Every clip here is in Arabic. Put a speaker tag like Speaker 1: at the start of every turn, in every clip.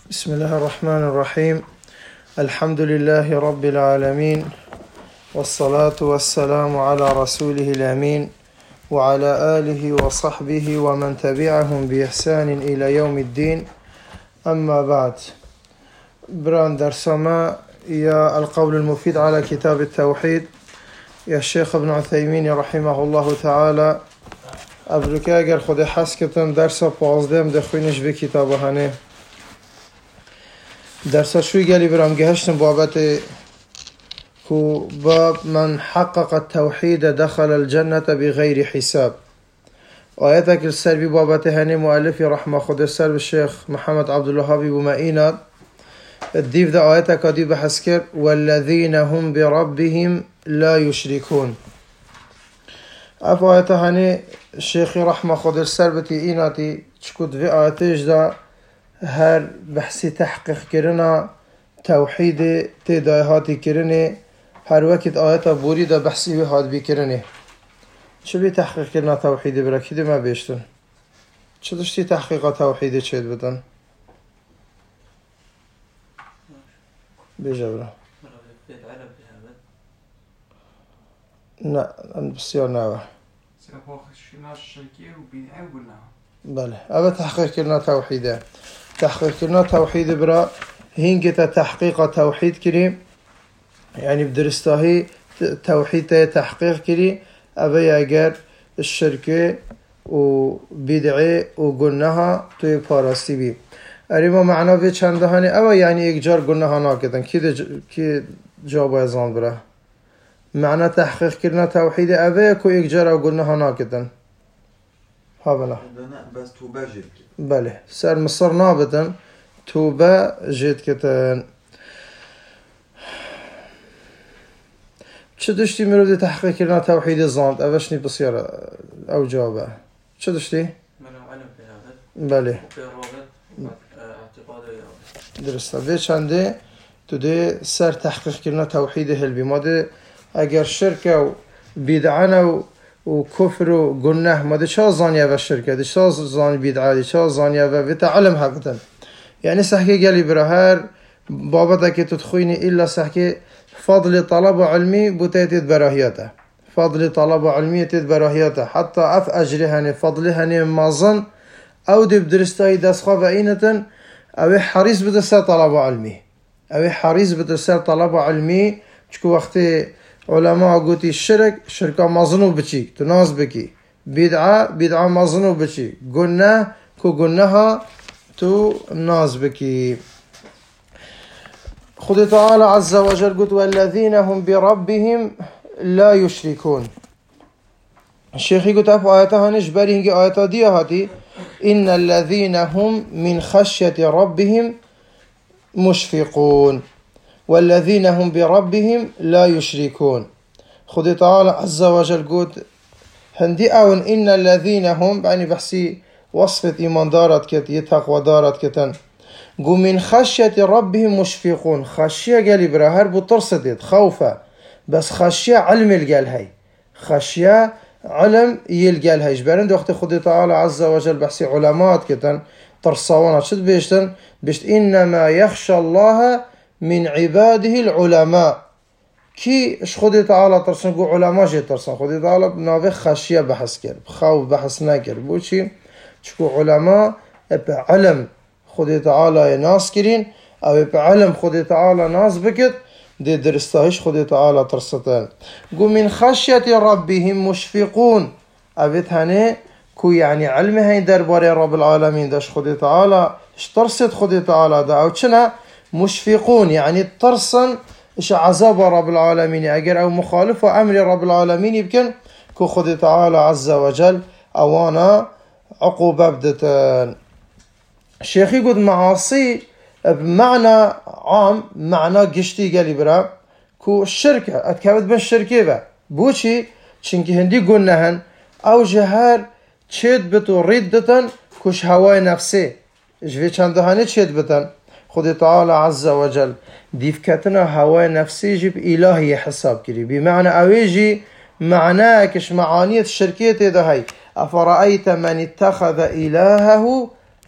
Speaker 1: بسم الله الرحمن الرحيم. الحمد لله رب العالمين، والصلاة والسلام على رسوله الأمين وعلى آله وصحبه ومن تبعهم بإحسان إلى يوم الدين. أما بعد، بران درسما يا القول المفيد على كتاب التوحيد يا الشيخ ابن عثيمين رحمه الله تعالى. أبركا اگر خود حس کتن درس 15 دخوینش به کتابهانه درس شوی گلی برام گهشتم بابت کو باب من حقق التوحید دخل الجنة بغیر حساب. آیت که سر بی بابت هنی مؤلفی رحمه خود سر به شیخ محمد عبدالوهاب بومئینات دیو ده آیت که دی بحث کرد والذین هم بربهم لا یشرکون. اف آیت هنی شیخی رحمه خود سر بتی ایناتی چکود وی آیتش ده هر بحثی تحقیق کرنا توحید تدایهاتی کرنه هر وقت آیت بوری ده بحثی وی هاد بی کرنه چه بی تحقیق کرنا توحید برا کده ما بیشتن چه داشتی تحقیق توحید چید بدن بیجا برا نه بسیار نوه بله اما تحقیق کرنا توحیده تحقیق کرنا توحید برا هینگه تحقیق توحید کریم یعنی بدرستاهی توحید تحقیق کری اوه اگر الشرکه و بدعه و گناها توی پاراستی بی اریما معنا به چنده هانی اوه یعنی یک جار گناها ناکدن کی جواب ازان برا معنى تحقيق كرنا توحيد أبيك وإجارة وقلناها ناكدا ها بلا
Speaker 2: بس توبة جد
Speaker 1: بله سر مصر نابتا توبة جد كتن چه دشتي مرود تحقيق كرنا توحيد الزاند أبشني بصيرة أو جوابه چه دشتي بله درسته به چنده تو ده سر تحقیق کردن توحید هلبی ماده اگر شرک و بدعه و کفر و گناه ماده چه زانیه و شرکه ده چه زانی بدعه چه زانیه و تعلم هبتن یعنی سحکه گلی برا هر بابتا که تدخوینی الا سحکه فضل طلب علمی بوتیتید براهیاته فضل طلب علمی تید براهیاته حتی اف اجرهنی فضلهنی مازن او دی بدرستای دستخواه و اینتن او حریص بدرسه طلب علمی او حریص بدرسه طلب علمی چکو وقتی علماء قوتي شركة مظنو بچي تناز بكي بدعة مظنو بچي قلنا كو قلناها تو ناز بكي خد تعالى عز وجل قلت والذين هم بربهم لا يشركون. الشيخي قلت في آياتها نجبري هنجي آياتها دي هاتي إن الذين هم من خشية ربهم مشفقون والذين هم بربهم لا يشركون. خد تعالى عز وجل قد هندي أون إن الذين هم يعني بحسي وصفة إيمان دارت كت يتقوى دارت كتن قو من خشية ربهم مشفقون. خشية قالي برا هربو ترصدت خوفة بس خشية علم القال هاي خشية علم يلقال هاي جبرند وقت خد تعالى عز وجل بحسي علامات كتن ترصوانا شد بيشتن بيشت إنما يخشى الله من عباده العلماء كي اش خدي تعالى ترسن قو علماء جي ترسن خدي تعالى بنابه خشية بحث كر بخوف بحث نكر بوشي چكو علماء بعلم خدي تعالى ناس كرين او بعلم خدي تعالى ناس بكت دي درستاهش خدي تعالى ترستان قو من خشية ربهم مشفقون ابت هنه كو يعني علمه هين درباري رب العالمين داش خدي تعالى اشترست خدي تعالى دا او چنا مشفقون يعني ترسن إيش عذاب رب العالمين أجر أو مخالفة أمر رب العالمين يمكن كو خد تعالى عز وجل أوانا عقوبة بدت. الشيخ يقول معاصي بمعنى عام معنى قشتي قالي برا كو الشركة أتكابد بين الشركة با بوشي چنكي هندي قلناهن أو جهار تشيد بتو ردة كوش هواي نفسي جوي چندهاني تشيد بتن خد تعالى عز وجل ديفكتنا هواء نفسي جيب إلهي حساب كري بمعنى أويجي معناه كش معانية الشركية ده هاي أفرأيت من اتخذ إلهه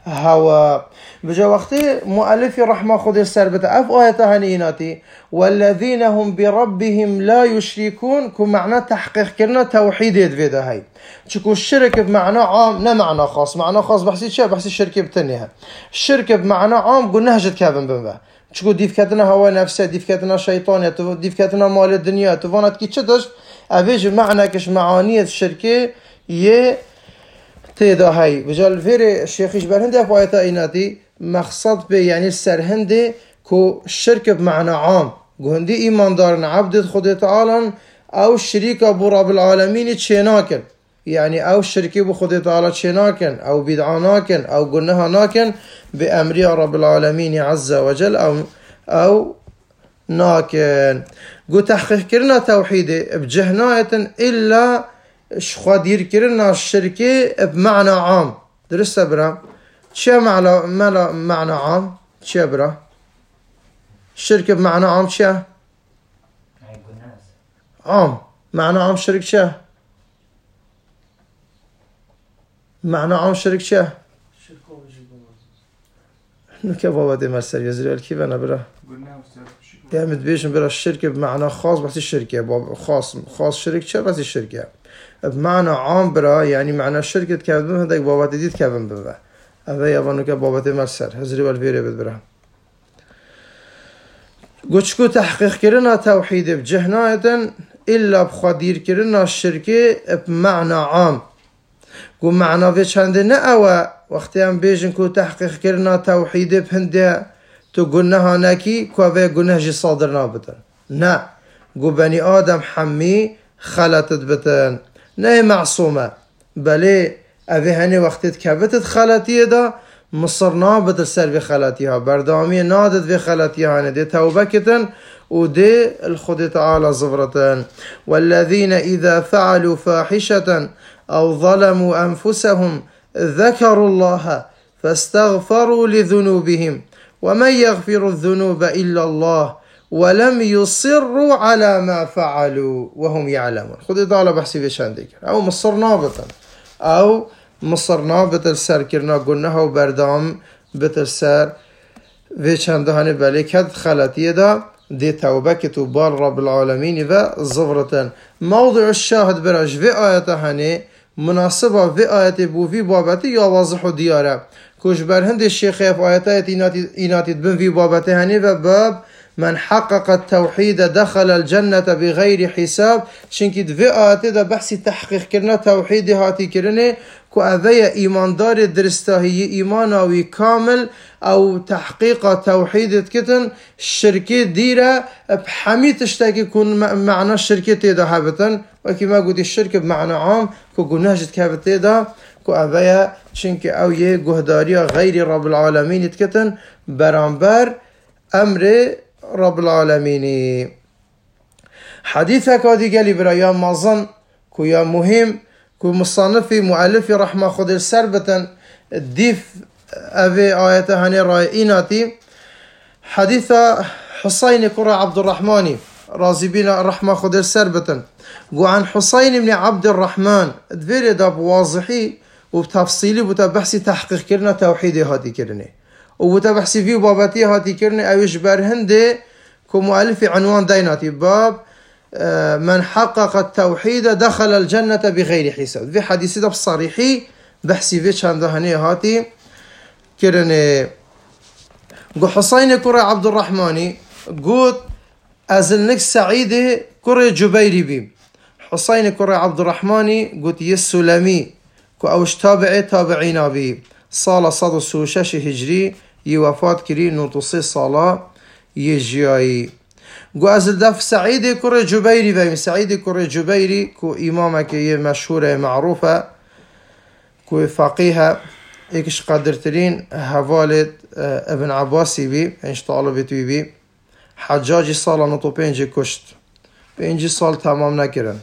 Speaker 1: هوا بجا وقتی مؤلف رحمه خود سربت اف آیت هنیناتی والذین هم بربهم لا يشركون کو معنى تحقیق کرنا توحید ویده هی چکو الشرك بمعنى عام نه معنى خاص معنى خاص بحثي چه بحثي الشرك بتنيها الشرك بمعنى عام قلنا هجت كابن بمبا چکو دیفکتنا هوا نفسه دیفکتنا شیطانیت دیفکتنا مال الدنيا تفانت کی چتش اویج معنى کش معانیت شرکه یه تيدا هاي بجال فيري الشيخ يجبر هندي في آيات ايناتي مقصد به يعني السرهندي كو الشرك بمعنى عام كو هندي ايمان دارن عبد خود تعالى او الشريك ابو رب العالمين تشيناكن يعني او الشركي ابو خود تعالى تشيناكن او بدعاناكن او قلناها ناكن بامر رب العالمين عز وجل او ناكن كو تحقيق كرنا توحيدي بجهناية الا شخادير كرنا الشركة بمعنى عام درست برا چه معنى عام چه برا الشركة بمعنى عام چه عام معنى عام شرك چه معنى عام شرك چه نكا بابا دي مرسل يزري الكي بنا برا يا متبيشن برا الشركة بمعنى خاص بس الشركة خاص شرك چه بس الشركة بمعنى عام برا يعني معنى الشركة كابن هذاك بابات ديت كابن ببا هذا يابانو كبابات مرسل هزري والفيري بدبرا قوشكو تحقيق كرنا توحيد بجهناية إلا بخدير كرنا الشركة بمعنى عام قو معنى في چنده نأوى وقتيان بيجن كو تحقيق كرنا توحيد بهنده تو قنها نكي كوفي قنه جي صادر نابتن نا قو بني آدم حمي خلطت بتن نه معصومة بله اوه هنی وقتت کبتت خلطیه دا مصر نابت سر به خلطیها بردامی نادت به خلطیها ده توبه کتن و ده الخد تعالى زفرتن والذين إذا فعلوا فاحشة أو ظلموا أنفسهم ذكروا الله فاستغفروا لذنوبهم ومن يغفر الذنوب إلا الله ولم يصروا على ما فعلوا وهم يعلمون خذ تعالى بحسي في شانديك أو مصر نابتا أو مصر نابتا السر كرنا قلناها وبردام بترسر في شاندهاني بالك هد خلاتيه دا دي توبة كتوبال رب العالمين وزفرة موضع الشاهد براج في آياتهاني مناسبة في آيات بو في بابتي يا واضح ديارة كوش برهند الشيخ في آياتات إناتي بن في بابتهاني وباب من حقق التوحيد دخل الجنة بغير حساب شنكد في آيات دا بحثي تحقيق كرنا توحيد هاتي كرنه كو أذية إيمان دار درستاهي إيمانوي كامل أو تحقيق توحيد كتن الشركة ديرة بحمي تشتاكي يكون معنى الشركة تيدا هابتن وكما قلت الشركة بمعنى عام كو قناجت كابت تيدا كو أذية شنك أو يه قهدارية غير رب العالمين كتن برانبر أمر رب العالمين حديثك هذه قالي برايا مازن كو يا مهم كو مصنفي مؤلفي رحمه خود السربة الديف أبي آياته هني رأييناتي حديث حسين كرة عبد الرحمن رازي بنا رحمه خود السربة قو عن حسين بن عبد الرحمن دفيري داب واضحي وبتفصيلي بتبحثي تحقيق كرنا توحيدي هاتي كرني وبتبحثي فيه باباتي هاتي كرني أويش برهندي كو مؤلفي عنوان ديناتي باب من حقق التوحيد دخل الجنة بغير حساب في حديث ده بصريحي بحثي فيش هندهني هاتي كرني قو حسين كرة عبد الرحمن قوت أزلنك سعيد كرة جبيري بي حسين كرة عبد الرحمن قوت يسلمي كو أوش تابعين بي صالة صد السوشاش هجري يوفات كري نوتصي صالة يجيائي قو أزل دف سعيد كرة جبيري بي سعيد كرة جبيري كو إمامك مشهورة معروفة كو فقيها ايكش قدرترين هوالد ابن عباسي بي انش طالبتوي بي حجاجي صالة نطو بينجي كشت بينجي صال تمام نكرن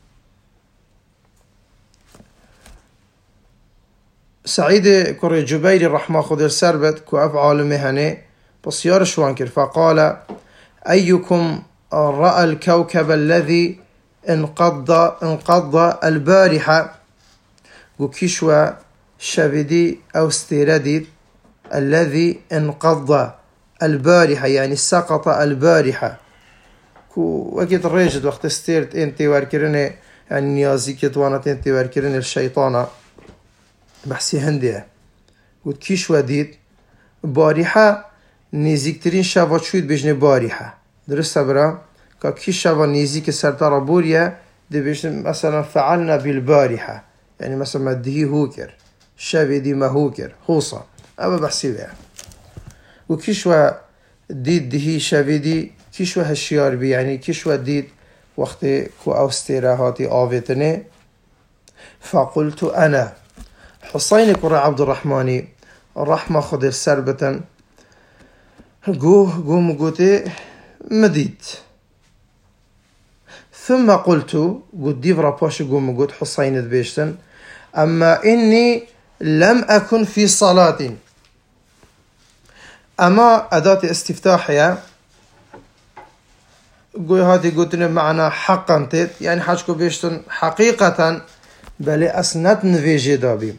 Speaker 1: سعيد كري جبيري رحمه خود السربت كو أفعال مهني بس يارشوان فقال أيكم رأى الكوكب الذي انقض البارحة قو كيشوا شاvidي أو استيردي الذي انقض البارحة يعني سقط البارحة وقت الرجل وقت استيرت انتي واركرني يعني نيازي كتوانت انتي واركرني الشيطانة بحسي هندية قلت كيش وديد بارحة نيزيكترين شابا شويد بجني بارحة درسته برا كيش شابا نيزيك سرطارة بوريا دي بجني مثلا فعلنا بالبارحة يعني مثلا ما دهي هوكر شابي دي ما هوكر خوصة أبا بحسي بها وكيشوا ديد دهي شابي دي كيشوا هالشيار بي يعني كيشوا ديد وقت كو أوستيرا هاتي آويتني فقلت أنا حسين كرة عبد الرحماني الرحمة خد السربة مقوتي مديد ثم قلت ديفرا باش مقوت حسين دبيشتن أما إني لم أكن في صلاة أما أداة استفتاحية هاتي قلتنا معنا حقا تيت يعني حاجكو بيشتن حقيقة بل أسنت نفيجي دابي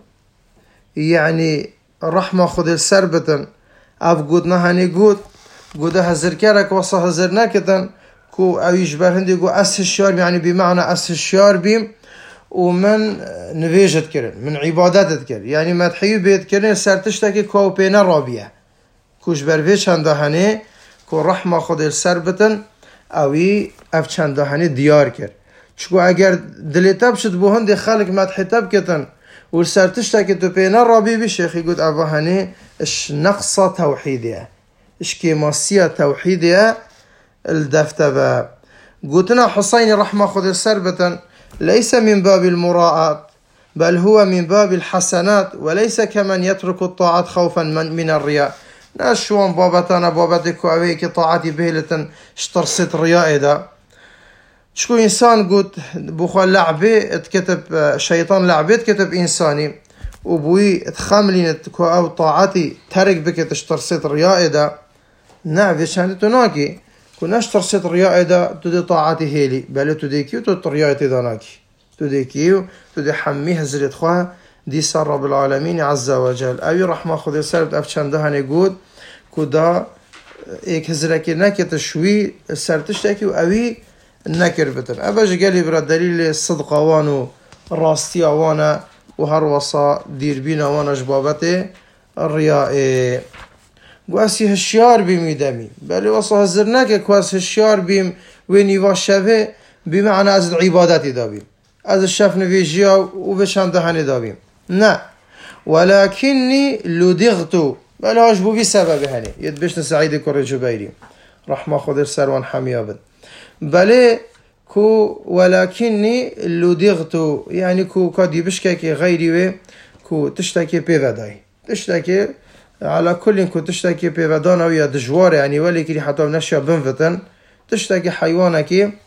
Speaker 1: يعني رحمة خد السربة أف قلتنا هاني قلت هزر كارك وصا هزر ناكتن كو أو يجبر هندي قو أس الشار يعني بمعنى أس الشار بيم ومن نفيجت كرن من عبادات كرن يعني ما تحيو بيت كرن سرتشتكي كو بينا رابية كوش برفيش هندهاني كو رحمة خود السربتن اوي اف چندهاني ديار كر چكو اگر دلتا بشد بو هندي خلق ما تحتب كتن والسرتشتكي تو بينا رابي بشيخي قد اوهاني اش نقصة توحيدية اش كيماسية توحيدية الدفتبة قلتنا حسين رحمة خود السربتن ليس من باب المراءات بل هو من باب الحسنات وليس كمن يترك الطاعات خوفا من الرياء ناشوان بابتانا بابتكو اويكي طاعتي بهلتن اشترسيت الرياء دا شكو انسان قلت بوخوا لعبي اتكتب شيطان لعبي اتكتب انساني وبوي اتخاملين كو او طاعتي ترك بك اشترسيت الرياء دا نعم شان تناكي كناش ترسيت الرياء دا تدي طاعتي هيلي بل تديكيو تدي رياء داناكي تديكيو تدي حميه هزرت خواه دي سر رب العالمين عز وجل اوي رحمة خود سربت افچندهاني قود كدا ايك هزركي نكت شوي سرتشتكي اوي نكر بتن اباش قالي برا دليل الصدق وانو راستي وانا وهر وصا دير بينا وانا جبابتي الرياء قواسي هشيار بيم يدمي بل وصا هزرناك كواس هشيار بيم ويني واشفه بمعنى از العبادات دابيم از الشف نفيجيا وبشندهاني دابيم نا ولكني لدغت بل هاجبو بسبب هني يدبشن سعيد كور جبيري رحمة خضر سروان حميابد بل كو ولكني لدغت يعني كو قد يبشكي غيري كو تشتكي بيفداي تشتكي على كل كو تشتكي بيفدانا ويا دجوار يعني ولكن حتى نشيا بنفتن تشتكي حيوانك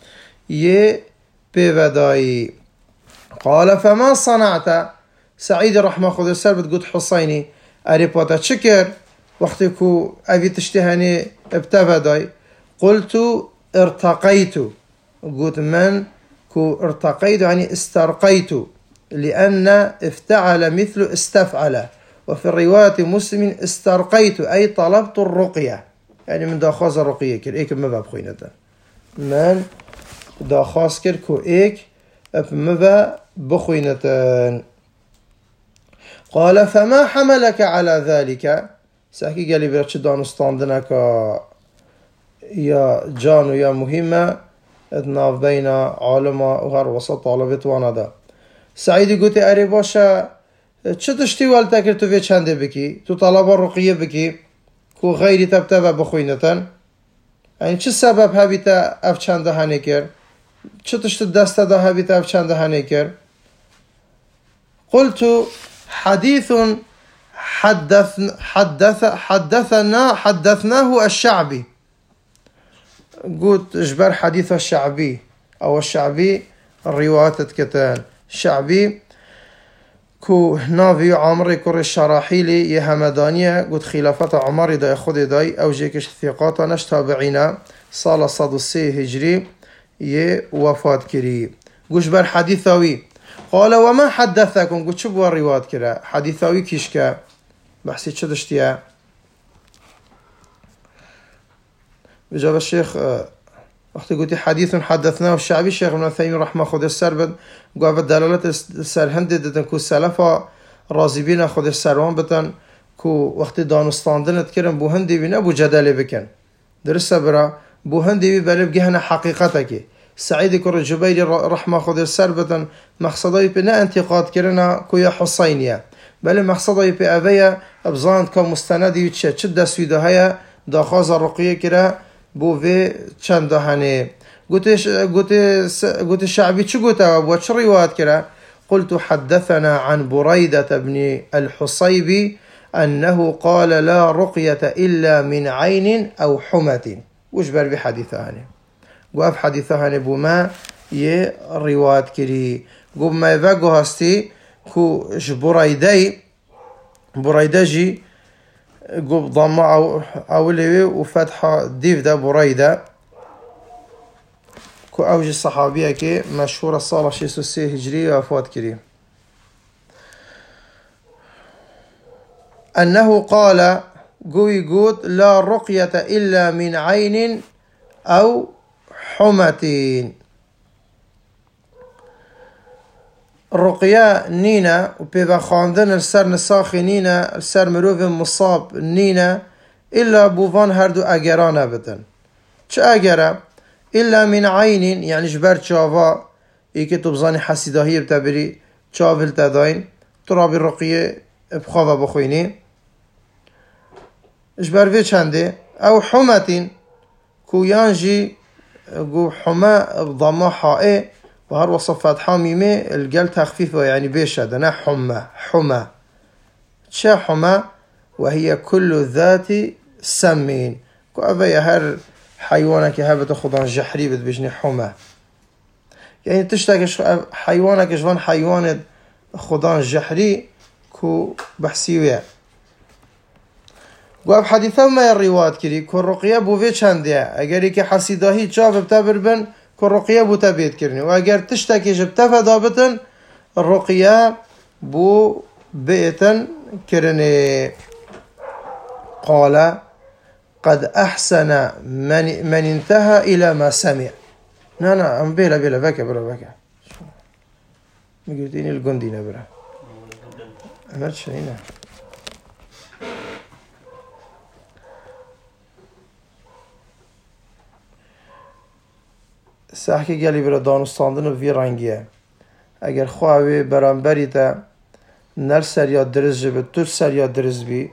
Speaker 1: ي بيفداي قال فما صنعت سعيد رحمة خود السربت قلت حسيني أريباتا شكر وقتكو أبي تشتهني ابتفداي قلت ارتقيت قلت من كو ارتقيت يعني استرقيت لأن افتعل مثل استفعل وفي الرواية مسلم استرقيت أي طلبت الرقية يعني من داخاز الرقية كر إيك مبا بخوينة من داخاز كر كو إيك مبا بخوينة قال فما حملك على ذلك سأحكي قال لي براتش دانستاندنك يا جانو يا مهمة اتناف بين عالمة وهر وسط طالبت وانا دا سعيد قلت اري باشا چه تشتي والتاكر تو في چنده بكي تو طلب الرقية بكي كو غيري تبتبع بخوينتن يعني چه سبب هبيتا اف چنده هنكر چه تشت دسته دا هبيتا اف چنده هنكر قلت حديث حدثناه الشعبي قلت اجبر حديث الشعبي او الشعبي الروايات كتان شعبي كو نافي عمري كور الشراحيلي يهمدانية قلت خلافة عمر دا يخد داي او جيكش ثقاتا نش تابعينا صالة 103 هجري يه وفات كري قلت اجبر حديثاوي قال وما حدثكم؟ قلت شو بوا الرواية كرا حديثاوي كيشكا بحسي تشدشتيا. بجاب الشيخ وقت قلت حديث حدثناه الشعبي الشيخ ابن عثيمين رحمه خود السربد قال الدلالات السر هنددتن كو سلفا رازبين خود السروان بتن كو وقت دانستاندن تكرم بو هندي بنا بو جدل بكن درس برا بو هندي بلب جهنا حقيقتك سعيد كر الجبير رحمه خود السربدن مقصدي بنا انتقاد كرنا كو يا حسينيه بل مقصدي بأبيا ابزاند كمستندي تشد سويده هيا داخاز الرقيه كرا بو في چند هنه قلت الشعبي شو قلت ابو شو روايات كرا؟ قلت حدثنا عن بريدة بن الحصيبي أنه قال لا رقية إلا من عين أو حمة. وش بر بحديثه هنه وقف حديثه هنه بما يه روايات كري قب ما يفاقو هستي كو بريدة جي قب ضمة أولي وفتحة ديف دا بريدة كو أوجي الصحابية كي مشهورة صالة شيسو السي هجرية وفوات كريم أنه قال قوي قوت لا رقية إلا من عين أو حمة. الرقية نينا وبيبا خاندن السر نساخي نينا السر مروف مصاب نينا إلا بوفان هردو أجرانا بدن چه أجرا إلا من عين يعني جبر شافا إيكي تبزاني حسيداهي بتبري شافل تداين ترابي الرقية بخافة بخويني جبر في چنده أو حمة كو يانجي قو حمى بضمه حائه وهر وصفات حاميمه القل تخفيفه يعني بيشهد حمى شا حمى وهي كل ذات سمين كو أبا هر حيوانك هبت خدان جحري بتبجني حمى يعني تشتاكش حيوانك جوان حيوان خدان جحري كو بحسيوية قاب حديثا ما الروايات كري كو الرقية بو في چنده اگر که حسيداهي جاب بتبر بن كو الرقية بو تبيت كرني و اگر تشتاكي جبتفا دابتن الرقية بو بيتن كرني. قال قد أحسن من انتهى إلى ما سمع. نا بلا بكا ما قلتيني القندينة برا أمرت شنينة ساحكي قالي برا دانستاندن في رنگيه اگر خواهی برانبری تا نر سریا درز جبه تو سریا درز بی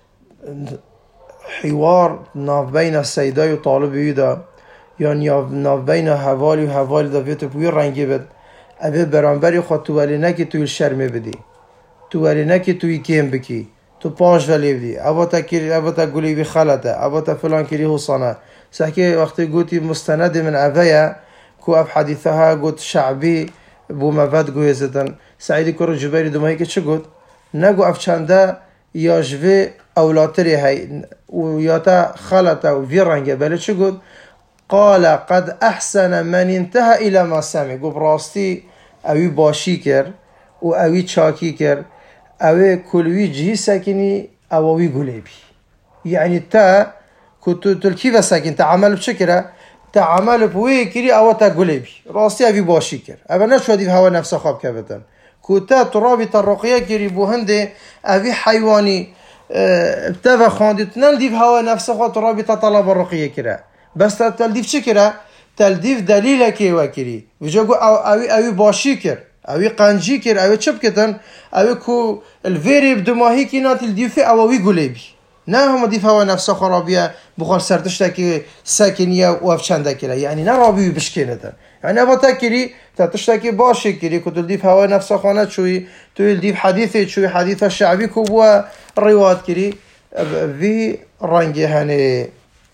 Speaker 1: حوار ناف بین سیدای و طالبی دا یا ناف بین حوالی دا بیتو بوی رنگی بد اوه برانبری خود تو ولی نکی توی شرمه بدی تو ولی نکی توی کیم بکی تو پاش ولی بدی اوه تا گولی بی خلطه اوه تا فلان کلی حسانه ساحكي وقتی گوتی مستند من اوه كو اف حديثها قلت شعبي بو مفاد قوي زدن سعيد كور الجبيري دوماهي كي چه قلت نقو اف چنده ياجوه اولاتري هاي وياتا خلطه وفي رنگه بله چه قلت قال قد احسن من انتهى الى ما سمع قو براستي اوي باشي كر و اوي چاكي كر اوي كلوي جهي ساكني اووي قليبي يعني تا كنتو تلكيفه ساكن تعمل بشكره تعمل بوي كري او تا قليبي راستي ابي باشي كر ابا نشودي هوا نفسه خاب كبتن كوتا ترابي الرقيه كري بو هندي ابي حيواني ابتفى خاندتنا ديف هوا نفسه خاطر ترابي طلب الرقيه كرا بس تلديف شكرا تلديف دليل كي وكري وجو اوي باشي كر اوي قنجي كر اوي چبكتن اوي كو الفيري بدماهي كينا تلديف اوي قليبي نه هم ديف هوا نفسه خرابيه بخار سرتشتكي ساكنيه وافشنده كلا يعني نرابي بشكينه يعني ابا تكري تشتكي باشي كري كنت ديف هوا نفسه خانه شوي تو ديف حديثه شوي حديث الشعبي كو روايات كري في رنگي هني.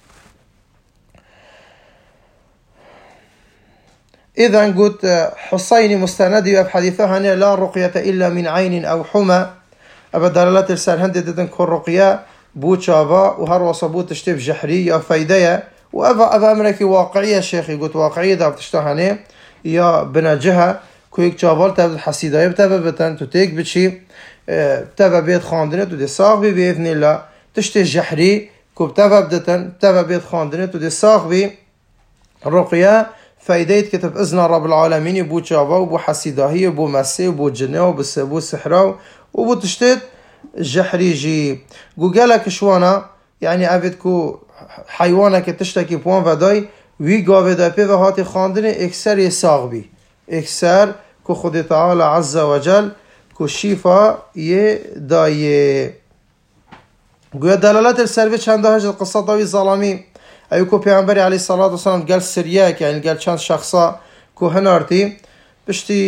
Speaker 1: اذا قلت حسيني مستندي بحديثه هني لا رقيه الا من عين او حمى ابا دلالات السر هنددن كو رقيه بوشابا وهر وصبوت تشتف جحري يا فايدة وأبا أمريكي واقعية شيخي قلت واقعية دار تشتهني يا بنا جهة کویک چاوال تبد حسیدای بتبه بتن تو تیک بچی تبه بید خاندنه تو دی ساق بی بإذن الله تشتی جحری كوب تبا بدتن تبا بيت خاندنت ودي ساق بي رقية فايديت كتب إذن رب العالمين بو تشافا وبو حسيداهي وبو مسي وبو جنة وبو سحراو وبو تشتت جحريجي قالك شوانا يعني أبدكو حيوانك تشتكي بوان فداي وي قاوه دا بي وهاتي خاندنه اكسر يساق بي اكسر كو خود تعالى عز وجل كو شيفا يداي گویا دلالت السروی چنده هاش قصه داوی ظلامی ایو کو پیامبری علیه الصلاة والسلام گل سریه که یعنی گل چند شخصا کو هنارتی بشتی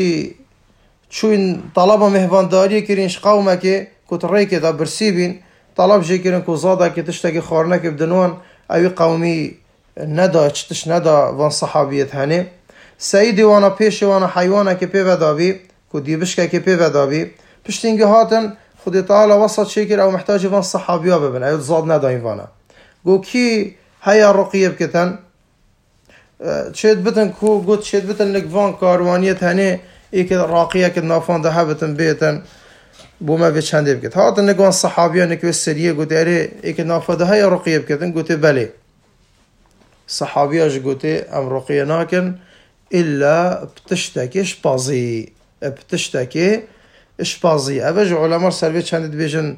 Speaker 1: چون طلب مهوانداری کرینش قومه که کو تری که دا برسی بین طلب جی کرین کو زاده که تشتگی خارنه که بدنوان ایو قومی ندا چتش ندا وان صحابیت هنه سیدی وانا پیش وانا حیوانه که پی ودابی کو دیبشکه که پی ودابی پشتینگی هاتن خود تعالى وسط شكر او محتاج فان صحابيا ببن ايو زاد نداين فانا قو كي هيا رقية بكتن تشيد بتن كو قد تشيد بتن لك فان كاروانيت هني ايك راقية كد نافان ده بتن بيتن بو ما في چنده بكت هاتن نقوان صحابيا نكو السرية قد اري ايك نافا ده هيا رقية بكتن قد بلي صحابيا قد ام رقية ناكن إلا بتشتكيش بازي بتشتكي اشبازي اوج علماء سروی چند بیشن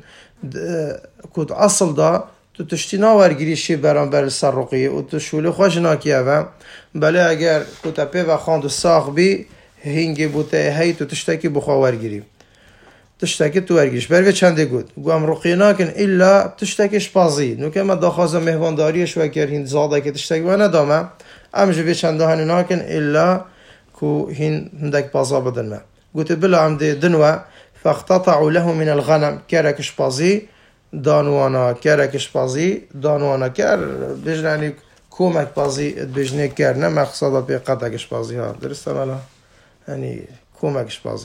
Speaker 1: کود اصل دا تو تشتی ناورگیری شی برانبر سرقی و تو شوله خوش ناکیه و بله اگر کود اپی و خاند ساق بی هنگی بوده هی تو تشتکی بخواورگیری تشتکی تو ورگیش بروی چنده گود گوام رقی ناکن الا تشتکی اشبازی نو که ما داخواز مهوانداریش و گر هین زاده که تشتکی و ندامه امجو بی چنده هنی ناکن الا کو هین هندک بازا بدن ما قلت بلا عمد دنوة فاقتطعوا له من الغنم كاركش بازي دانوانا كاركش بازي دانوانا كار بيجن يعني كومك بازي بيجني كار نما قصدا بقطعكش بازي ها درست مالا يعني كومكش بازي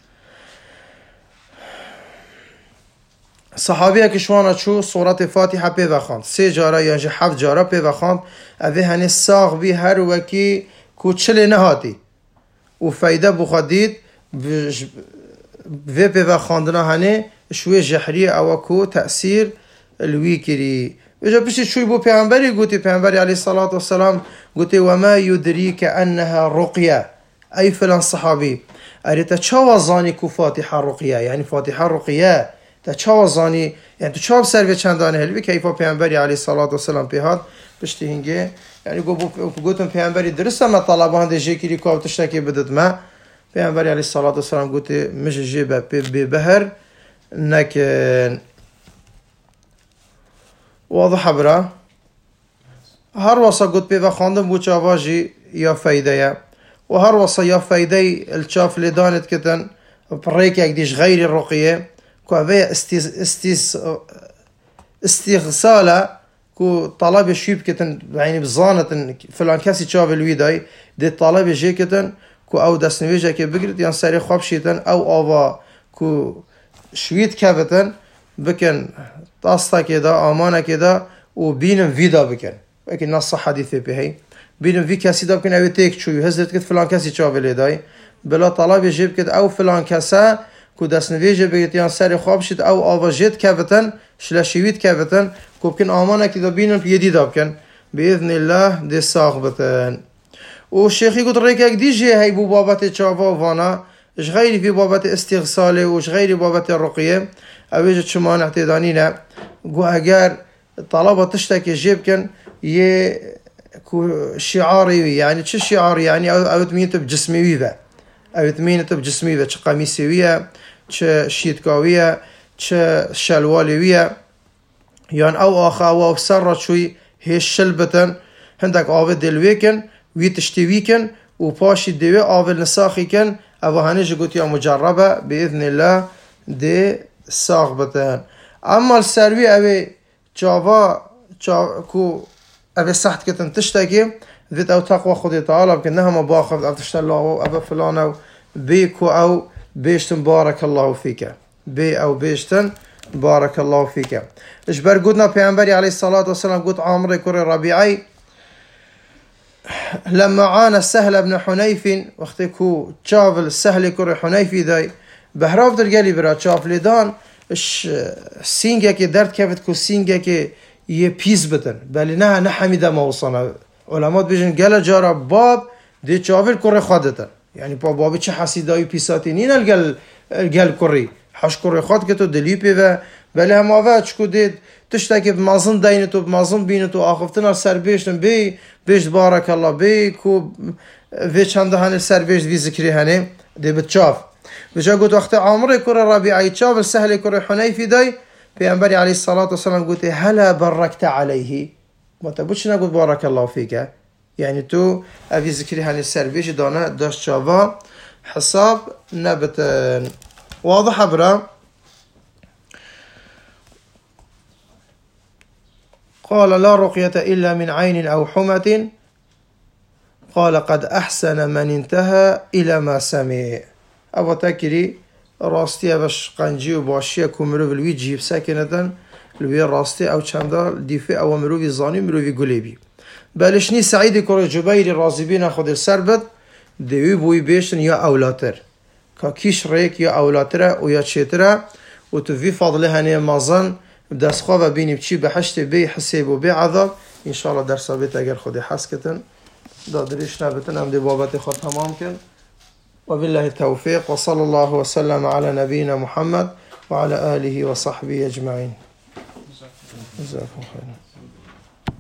Speaker 1: صحابيه كشوانا شو صورة فاتحة بيوخاند 3 جارة يعني 7 جارة بيوخاند اوه هني الساغ بي هر وكي كوچل نهاتي وفايدة بخديد في بيبا خاندنا هني شوي جحري او كو تأثير الوي كري اجا بشي شوي بو پیغمبري قوتي پیغمبري عليه الصلاة والسلام قوتي وما يدريك انها رقية اي فلان صحابي اريتا چاوا زاني كو فاتحة رقية يعني فاتحة رقية تا چاوا زاني يعني تو چاوا سر چندانه هلوي كيفا پیغمبري عليه الصلاة والسلام بيهاد بشتي هنگه يعني قوتم پیغمبري درسته ما طلبان دي جيكري كو تشتكي بدد ما پیامبر علیه الصلاة والسلام گوته مش جیب به بهر نکن واضح برا هر واسه گوت به خواندن بو چاواجی یا فایده یا و هر واسه یا فایده الچاف لدانت کتن پریک یک دیش غیر رقیه کو اوه استغساله کو طلب شیب کتن یعنی بزانت فلان کسی چاو الویدای ده طلب جی کتن کو او دستنویجه که بگیرد یا سری خواب شیدن او آوا کو شوید کفتن بکن تاستا که دا آمانه که دا و بینم ویدا بکن بکن نص حدیثه به هی بینم وی کسی دا بکن اوی تیک چوی هزرت کت فلان کسی چاولی دای بلا طلب جیب کت او فلان کسا کو دستنویجه بگیرد یا سری خواب شید او آوا جید کفتن شلا شوید کفتن کو بکن آمانه که دا بینم یدی دا بکن بإذن الله دی ساق بتن و شيخي قلت ريك دي جي هاي بو بابت تشافا وانا اش غيري في بابت استغساله وش غيري بابت الرقيه اويج شما اعتدانينا قو اگر طلبه تشتكي جيبكن ي شعاري يعني تش شعاري يعني او تمينت بجسمي ويبا او تمينت بجسمي ويبا قميصي ويا تش شيتكاويه تش شلوالي ويا يعني او اخا او سر شوي هي شلبتن هندك اوه دلويكن وی تشتوی کن و پاشی دوی آول نساخی کن او هنه جگوتی مجربه بإذن الله دی ساخ بتن اما السروی اوی چاوا کو اوی سخت کتن تشتاکی ذات او تقوى خودی تعالی بکن نهم باخذ او تشتال الله او فلانو بيكو او بيشتن بارك الله فيك بي او بيشتن بارك الله فيك اجبر قدنا پیامبری علیه الصلاة والسلام قد عمر كوري ربيعي لما عانى سهل بن حنيف وقتكو تشافل سهل كر حنيفي داي بهراف درجالي برا تشاف لدان سینگه که درد کفت کو سینگه که یه پیس بتن بلی نه نحمیده ما وصانا علمات بیشن گل جارا باب دی چاول کره خودتن یعنی پا بابی چه حسیدایی پیساتی نین الگل کری حش کره خود که تو دلی پیوه بلی هم آوه چکو دید تشتا که بمازن دین تو بمازن بین تو آخفتن سر بیشتن بیشت بارک الله بی کو وی چنده هنه سر بیشت وی ذکری هنه دی بتشاف بجا قلت وقت عمر كره ربيعي تشاف السهل كره حنيفي داي پیامبری عليه الصلاة والسلام قلت هلا بركت عليه ما تبوش نقول بارك الله فيك يعني تو أبي ذكري هني السربيش دانا داش شافا حساب نبت واضح برا قال لا رقية إلا من عين أو حمة قال قد أحسن من انتهى إلى ما سمع أبو تكري راستي باش قنجي وباشيه كمرو بالوي جيب ساكنة الوي راستي أو چندال ديفي أو مروي زاني مروي قليبي بلشني سعيد كور جبيري رازبين خود السربت دوي بوي بيشن يا أولاتر كاكيش ريك يا أولاتر ويا تشيتر وتفي فضلها نيا مازن بدسخوا وبيني بشي بحشت بي حسيب وبي عذاب إن شاء الله درس بيت أجر خودي حسكتن دادريش نبتن أم دي بابتي خود تمام كن وبالله التوفيق وصلى الله وسلم على نبينا محمد وعلى آله وصحبه أجمعين جزاكم خيرا.